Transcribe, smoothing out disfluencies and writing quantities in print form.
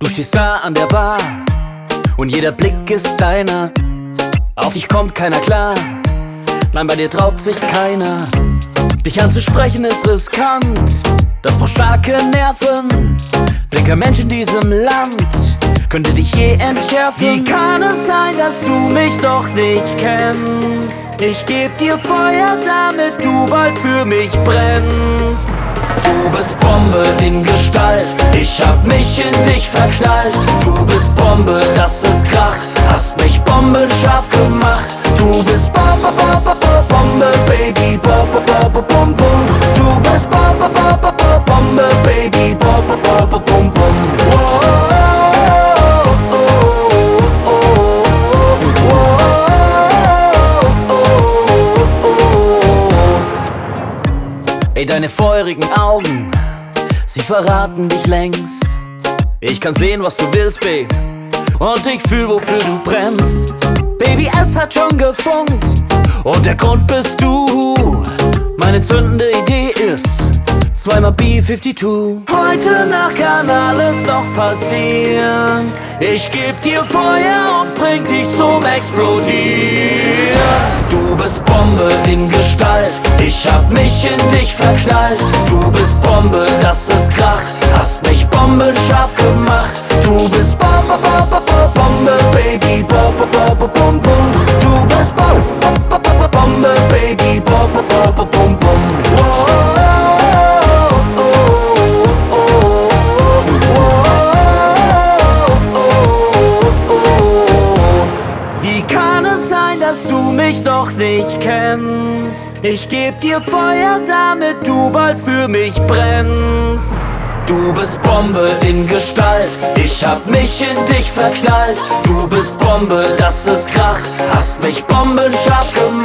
Du stehst da an der Bar und jeder Blick ist deiner. Auf dich kommt keiner klar, nein, bei dir traut sich keiner. Dich anzusprechen ist riskant, das braucht starke Nerven. Denn kein Mensch in diesem Land könnte dich je entschärfen. Wie kann es sein, dass du mich noch nicht kennst? Ich geb dir Feuer, damit du bald für mich brennst. Du bist Bombe in Gestalt, ich hab mich in dich verknallt. Du bist Bombe, dass es kracht, hast mich bombenscharf gemacht. Du bist Bombe, Baby, Bombe. Du bist Bombe, Baby, Bombe. Ey, deine feurigen Augen, sie verraten dich längst. Ich kann sehen, was du willst, Babe, und ich fühl, wofür du brennst. Baby, es hat schon gefunkt und der Grund bist du. Meine zündende Idee ist 2x B52. Heute Nacht kann alles noch passieren. Ich geb dir Feuer und bring dich zum Explodieren. Du bist Bombe in Gestalt, ich hab mich in dich verknallt. Du bist Bombe, dass es kracht, hast mich bombenscharf gemacht. Du bist Bombe, Baby, Bombe. Du bist Bombe, Baby, Bombe. Wie kann es sein, dass du mich noch nicht kennst? Ich geb dir Feuer, damit du bald für mich brennst. Du bist Bombe in Gestalt, ich hab mich in dich verknallt. Du bist Bombe, dass es kracht, hast mich bombenscharf gemacht.